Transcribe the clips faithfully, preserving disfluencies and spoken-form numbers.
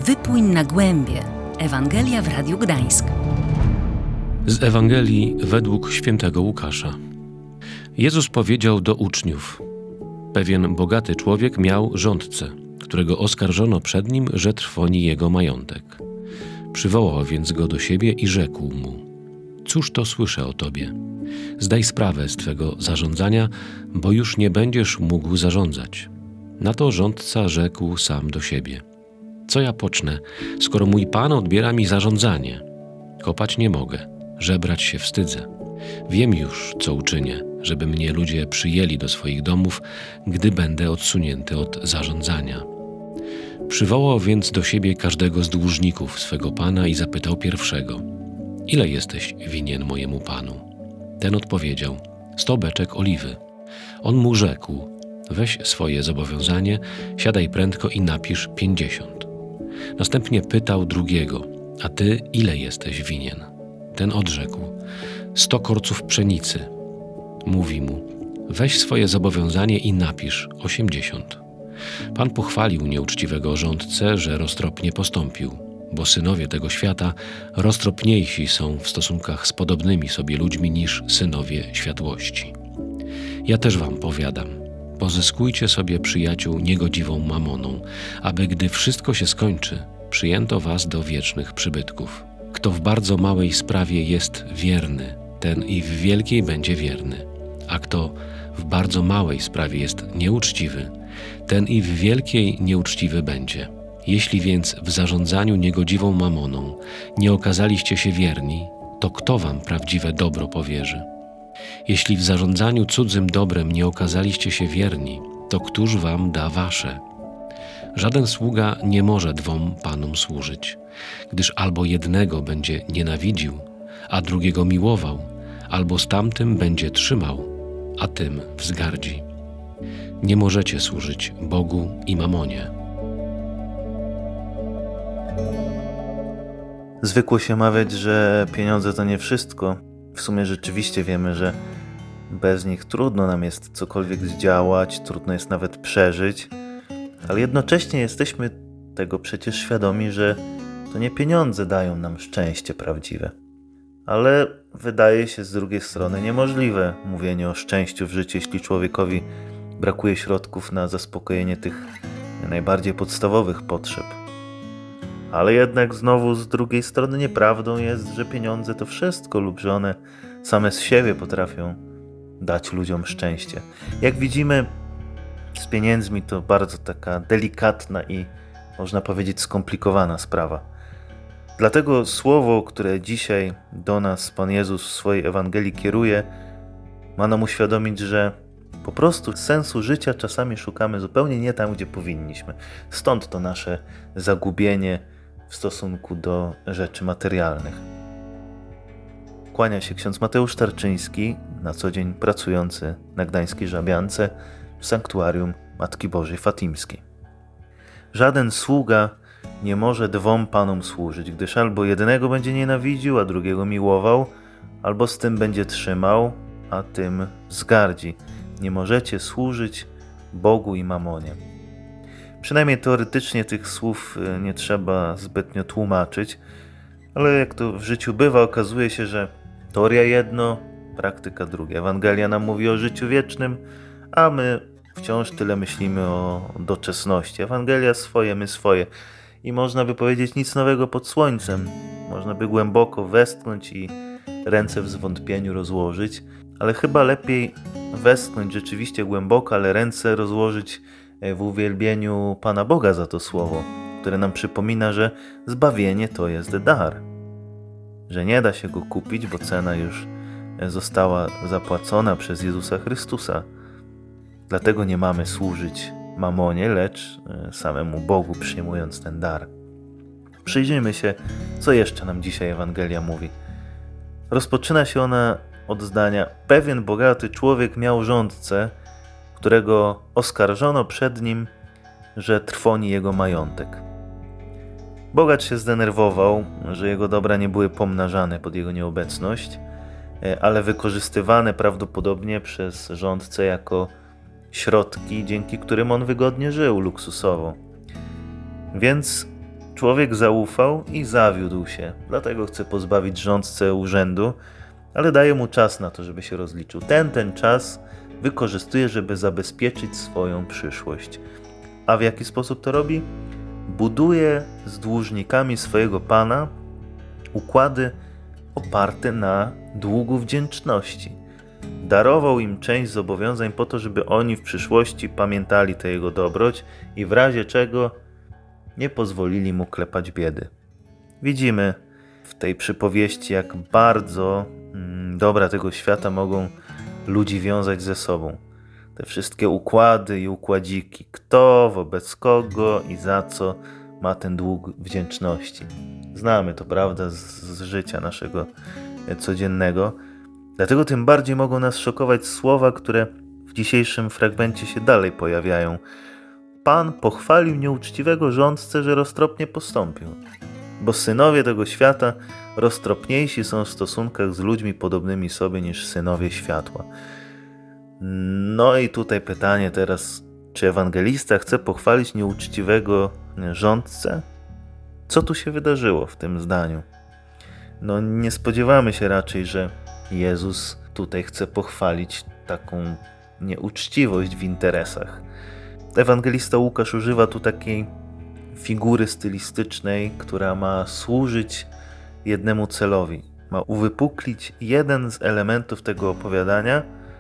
Wypłyń na głębie. Ewangelia w Radiu Gdańsk. Z Ewangelii według świętego Łukasza. Jezus powiedział do uczniów: pewien bogaty człowiek miał rządcę, którego oskarżono przed nim, że trwoni jego majątek. Przywołał więc go do siebie i rzekł mu: cóż to słyszę o tobie? Zdaj sprawę z twego zarządzania, bo już nie będziesz mógł zarządzać. Na to rządca rzekł sam do siebie: co ja pocznę, skoro mój Pan odbiera mi zarządzanie? Kopać nie mogę, żebrać się wstydzę. Wiem już, co uczynię, żeby mnie ludzie przyjęli do swoich domów, gdy będę odsunięty od zarządzania. Przywołał więc do siebie każdego z dłużników swego pana i zapytał pierwszego: ile jesteś winien mojemu panu? Ten odpowiedział: sto beczek oliwy. On mu rzekł: weź swoje zobowiązanie, siadaj prędko i napisz pięćdziesiąt. Następnie pytał drugiego: a ty ile jesteś winien? Ten odrzekł: sto korców pszenicy. Mówi mu: weź swoje zobowiązanie i napisz osiemdziesiąt. Pan pochwalił nieuczciwego rządcę, że roztropnie postąpił, bo synowie tego świata roztropniejsi są w stosunkach z podobnymi sobie ludźmi niż synowie światłości. Ja też wam powiadam, pozyskujcie sobie przyjaciół niegodziwą mamoną, aby gdy wszystko się skończy, przyjęto was do wiecznych przybytków. Kto w bardzo małej sprawie jest wierny, ten i w wielkiej będzie wierny, a kto w bardzo małej sprawie jest nieuczciwy, ten i w wielkiej nieuczciwy będzie. Jeśli więc w zarządzaniu niegodziwą mamoną nie okazaliście się wierni, to kto wam prawdziwe dobro powierzy? Jeśli w zarządzaniu cudzym dobrem nie okazaliście się wierni, to któż wam da wasze? Żaden sługa nie może dwom panom służyć, gdyż albo jednego będzie nienawidził, a drugiego miłował, albo z tamtym będzie trzymał, a tym wzgardzi. Nie możecie służyć Bogu i mamonie. Zwykło się mawiać, że pieniądze to nie wszystko. W sumie rzeczywiście wiemy, że bez nich trudno nam jest cokolwiek zdziałać, trudno jest nawet przeżyć, ale jednocześnie jesteśmy tego przecież świadomi, że to nie pieniądze dają nam szczęście prawdziwe. Ale wydaje się z drugiej strony niemożliwe mówienie o szczęściu w życiu, jeśli człowiekowi brakuje środków na zaspokojenie tych najbardziej podstawowych potrzeb. Ale jednak znowu z drugiej strony nieprawdą jest, że pieniądze to wszystko lub że one same z siebie potrafią dać ludziom szczęście. Jak widzimy, z pieniędzmi to bardzo taka delikatna i można powiedzieć skomplikowana sprawa. Dlatego słowo, które dzisiaj do nas Pan Jezus w swojej Ewangelii kieruje, ma nam uświadomić, że po prostu sensu życia czasami szukamy zupełnie nie tam, gdzie powinniśmy. Stąd to nasze zagubienie w stosunku do rzeczy materialnych. Kłania się ksiądz Mateusz Tarczyński, na co dzień pracujący na gdańskiej Żabiance w sanktuarium Matki Bożej Fatimskiej. Żaden sługa nie może dwom panom służyć, gdyż albo jednego będzie nienawidził, a drugiego miłował, albo z tym będzie trzymał, a tym zgardzi. Nie możecie służyć Bogu i mamonie. Przynajmniej teoretycznie tych słów nie trzeba zbytnio tłumaczyć, ale jak to w życiu bywa, okazuje się, że teoria jedno, praktyka druga. Ewangelia nam mówi o życiu wiecznym, a my wciąż tyle myślimy o doczesności. Ewangelia swoje, my swoje. I można by powiedzieć nic nowego pod słońcem. Można by głęboko westchnąć i ręce w zwątpieniu rozłożyć, ale chyba lepiej westchnąć rzeczywiście głęboko, ale ręce rozłożyć w uwielbieniu Pana Boga za to słowo, które nam przypomina, że zbawienie to jest dar. Że nie da się go kupić, bo cena już została zapłacona przez Jezusa Chrystusa. Dlatego nie mamy służyć mamonie, lecz samemu Bogu, przyjmując ten dar. Przyjrzyjmy się, co jeszcze nam dzisiaj Ewangelia mówi. Rozpoczyna się ona od zdania: pewien bogaty człowiek miał rządcę, którego oskarżono przed nim, że trwoni jego majątek. Bogacz się zdenerwował, że jego dobra nie były pomnażane pod jego nieobecność, ale wykorzystywane prawdopodobnie przez rządcę jako środki, dzięki którym on wygodnie żył luksusowo. Więc Człowiek zaufał i zawiódł się, dlatego chce pozbawić rządcę urzędu, ale daje mu czas na to, żeby się rozliczył. Ten, ten czas wykorzystuje, żeby zabezpieczyć swoją przyszłość. A w jaki sposób to robi? Buduje z dłużnikami swojego pana układy oparte na długu wdzięczności. Darował im część zobowiązań po to, żeby oni w przyszłości pamiętali tę jego dobroć i w razie czego nie pozwolili mu klepać biedy. Widzimy w tej przypowieści, jak bardzo mm, dobra tego świata mogą ludzi wiązać ze sobą. Te wszystkie układy i układziki, kto wobec kogo i za co ma ten dług wdzięczności. Znamy to, prawda, z, z życia naszego codziennego. Dlatego tym bardziej mogą nas szokować słowa, które w dzisiejszym fragmencie się dalej pojawiają. Pan pochwalił nieuczciwego rządcę, że roztropnie postąpił. Bo synowie tego świata roztropniejsi są w stosunkach z ludźmi podobnymi sobie niż synowie światła. No i tutaj pytanie teraz, czy ewangelista chce pochwalić nieuczciwego rządcę? Co tu się wydarzyło w tym zdaniu? No nie spodziewamy się raczej, że Jezus tutaj chce pochwalić taką nieuczciwość w interesach. Ewangelista Łukasz używa tu takiej figury stylistycznej, która ma służyć jednemu celowi. Ma uwypuklić jeden z elementów tego opowiadania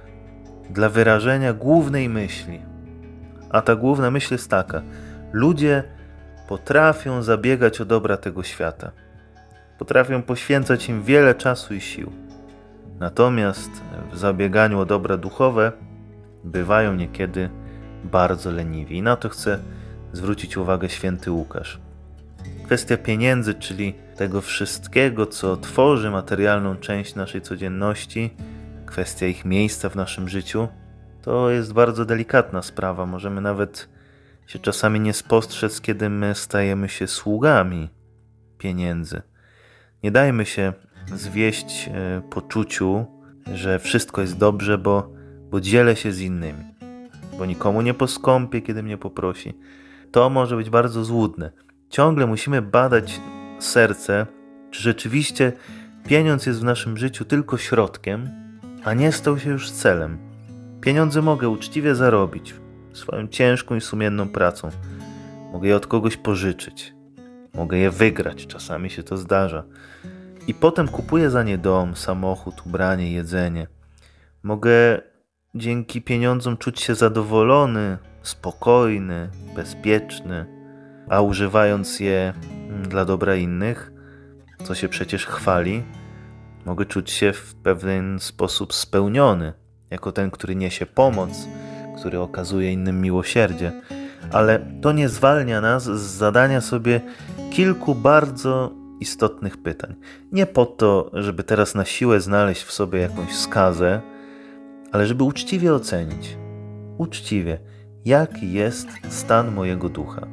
dla wyrażenia głównej myśli. A ta główna myśl jest taka: ludzie potrafią zabiegać o dobra tego świata. Potrafią poświęcać im wiele czasu i sił. Natomiast w zabieganiu o dobra duchowe bywają niekiedy bardzo leniwi. I na to chce zwrócić uwagę święty Łukasz. Kwestia pieniędzy, czyli tego wszystkiego, co tworzy materialną część naszej codzienności, kwestia ich miejsca w naszym życiu, to jest bardzo delikatna sprawa. Możemy nawet się czasami nie spostrzec, kiedy my stajemy się sługami pieniędzy. Nie dajmy się zwieść e, poczuciu, że wszystko jest dobrze, bo, bo dzielę się z innymi, bo nikomu nie poskąpię, kiedy mnie poprosi. To może być bardzo złudne. Ciągle musimy badać serce, czy rzeczywiście pieniądz jest w naszym życiu tylko środkiem, a nie stał się już celem. Pieniądze mogę uczciwie zarobić swoją ciężką i sumienną pracą. Mogę je od kogoś pożyczyć. Mogę je wygrać, czasami się to zdarza. I potem kupuję za nie dom, samochód, ubranie, jedzenie. Mogę dzięki pieniądzom czuć się zadowolony, spokojny, bezpieczny, a używając je dla dobra innych, co się przecież chwali, mogę czuć się w pewien sposób spełniony, jako ten, który niesie pomoc, który okazuje innym miłosierdzie. Ale to nie zwalnia nas z zadania sobie kilku bardzo istotnych pytań. Nie po to, żeby teraz na siłę znaleźć w sobie jakąś skazę, ale żeby uczciwie ocenić, uczciwie, jaki jest stan mojego ducha.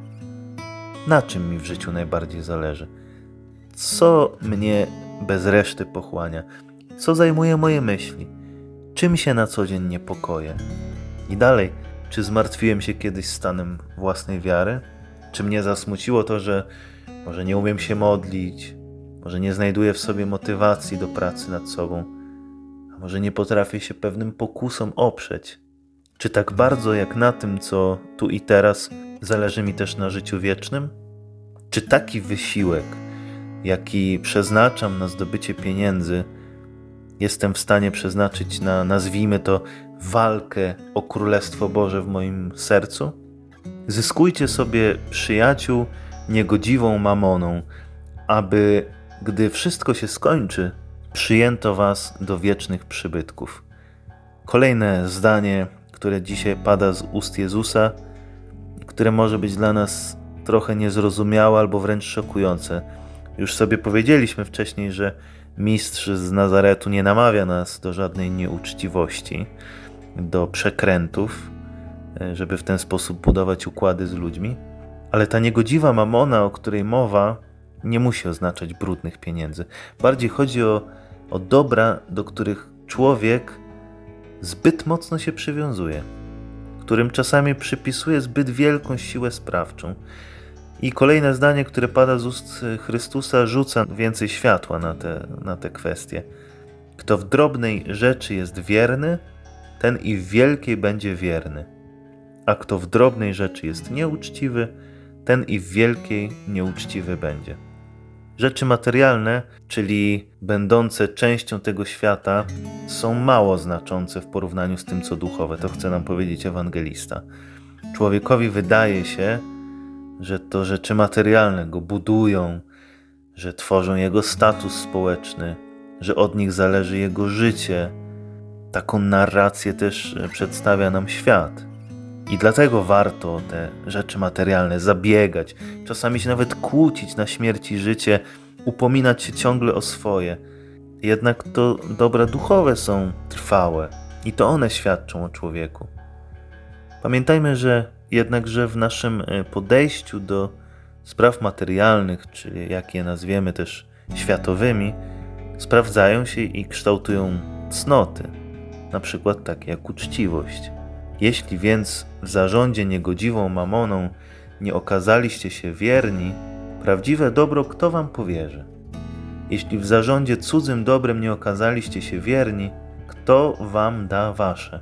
Na czym mi w życiu najbardziej zależy? Co mnie bez reszty pochłania? Co zajmuje moje myśli? Czym się na co dzień niepokoję? I dalej, czy zmartwiłem się kiedyś stanem własnej wiary? Czy mnie zasmuciło to, że może nie umiem się modlić, może nie znajduję w sobie motywacji do pracy nad sobą, a może nie potrafię się pewnym pokusom oprzeć? Czy tak bardzo jak na tym, co tu i teraz, zależy mi też na życiu wiecznym? Czy taki wysiłek, jaki przeznaczam na zdobycie pieniędzy, jestem w stanie przeznaczyć na, nazwijmy to, walkę o Królestwo Boże w moim sercu? Zyskujcie sobie przyjaciół niegodziwą mamoną, aby, gdy wszystko się skończy, przyjęto was do wiecznych przybytków. Kolejne zdanie, które dzisiaj pada z ust Jezusa, które może być dla nas trochę niezrozumiałe albo wręcz szokujące. Już sobie powiedzieliśmy wcześniej, że mistrz z Nazaretu nie namawia nas do żadnej nieuczciwości, do przekrętów, żeby w ten sposób budować układy z ludźmi. Ale ta niegodziwa mamona, o której mowa, nie musi oznaczać brudnych pieniędzy. Bardziej chodzi o, o dobra, do których człowiek zbyt mocno się przywiązuje, którym czasami przypisuje zbyt wielką siłę sprawczą. I kolejne zdanie, które pada z ust Chrystusa, rzuca więcej światła na te, na te kwestie. Kto w drobnej rzeczy jest wierny, ten i w wielkiej będzie wierny. A kto w drobnej rzeczy jest nieuczciwy, ten i w wielkiej nieuczciwy będzie. Rzeczy materialne, czyli będące częścią tego świata, są mało znaczące w porównaniu z tym, co duchowe. To chce nam powiedzieć ewangelista. Człowiekowi wydaje się, że to rzeczy materialne go budują, że tworzą jego status społeczny, że od nich zależy jego życie. Taką narrację też przedstawia nam świat. I dlatego warto o te rzeczy materialne zabiegać, czasami się nawet kłócić na śmierć i życie, upominać się ciągle o swoje. Jednak to dobra duchowe są trwałe i to one świadczą o człowieku. Pamiętajmy, że jednakże w naszym podejściu do spraw materialnych, czy jak je nazwiemy też światowymi, sprawdzają się i kształtują cnoty, na przykład takie jak uczciwość. Jeśli więc w zarządzie niegodziwą mamoną nie okazaliście się wierni, prawdziwe dobro kto wam powierzy? Jeśli w zarządzie cudzym dobrem nie okazaliście się wierni, kto wam da wasze?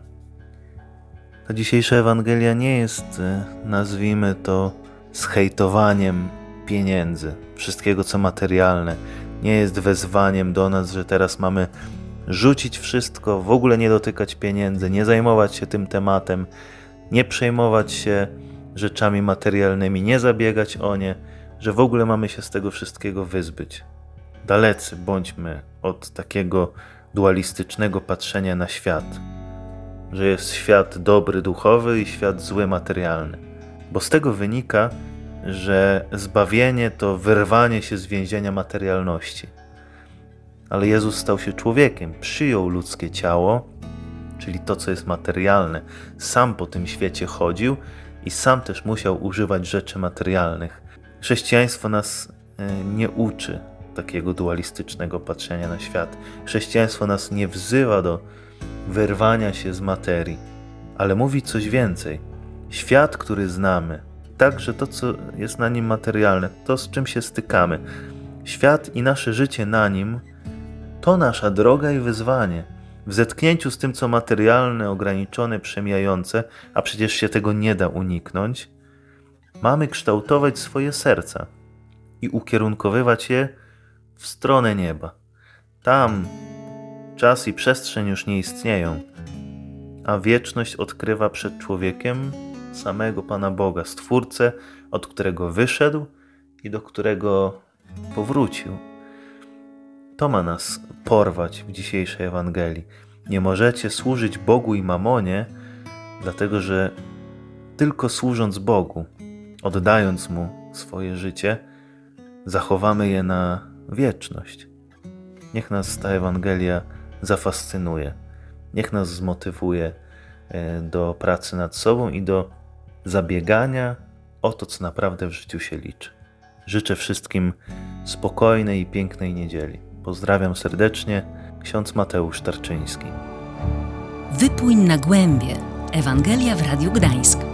Ta dzisiejsza Ewangelia nie jest, nazwijmy to, zhejtowaniem pieniędzy, wszystkiego co materialne. Nie jest wezwaniem do nas, że teraz mamy rzucić wszystko, w ogóle nie dotykać pieniędzy, nie zajmować się tym tematem, nie przejmować się rzeczami materialnymi, nie zabiegać o nie, że w ogóle mamy się z tego wszystkiego wyzbyć. Dalecy bądźmy od takiego dualistycznego patrzenia na świat, że jest świat dobry duchowy i świat zły materialny. Bo z tego wynika, że zbawienie to wyrwanie się z więzienia materialności. Ale Jezus stał się człowiekiem, przyjął ludzkie ciało, czyli to, co jest materialne. Sam po tym świecie chodził i sam też musiał używać rzeczy materialnych. Chrześcijaństwo nas nie uczy takiego dualistycznego patrzenia na świat. Chrześcijaństwo nas nie wzywa do wyrwania się z materii, ale mówi coś więcej. Świat, który znamy, także to, co jest na nim materialne, to, z czym się stykamy, świat i nasze życie na nim, to nasza droga i wyzwanie. W zetknięciu z tym, co materialne, ograniczone, przemijające, a przecież się tego nie da uniknąć, mamy kształtować swoje serca i ukierunkowywać je w stronę nieba. Tam czas i przestrzeń już nie istnieją, a wieczność odkrywa przed człowiekiem samego Pana Boga, Stwórcę, od którego wyszedł i do którego powrócił. To ma nas porwać w dzisiejszej Ewangelii. Nie możecie służyć Bogu i mamonie, dlatego że tylko służąc Bogu, oddając Mu swoje życie, zachowamy je na wieczność. Niech nas ta Ewangelia zafascynuje. Niech nas zmotywuje do pracy nad sobą i do zabiegania o to, co naprawdę w życiu się liczy. Życzę wszystkim spokojnej i pięknej niedzieli. Pozdrawiam serdecznie, ksiądz Mateusz Tarczyński. Wypłyń na głębie. Ewangelia w Radiu Gdańsk.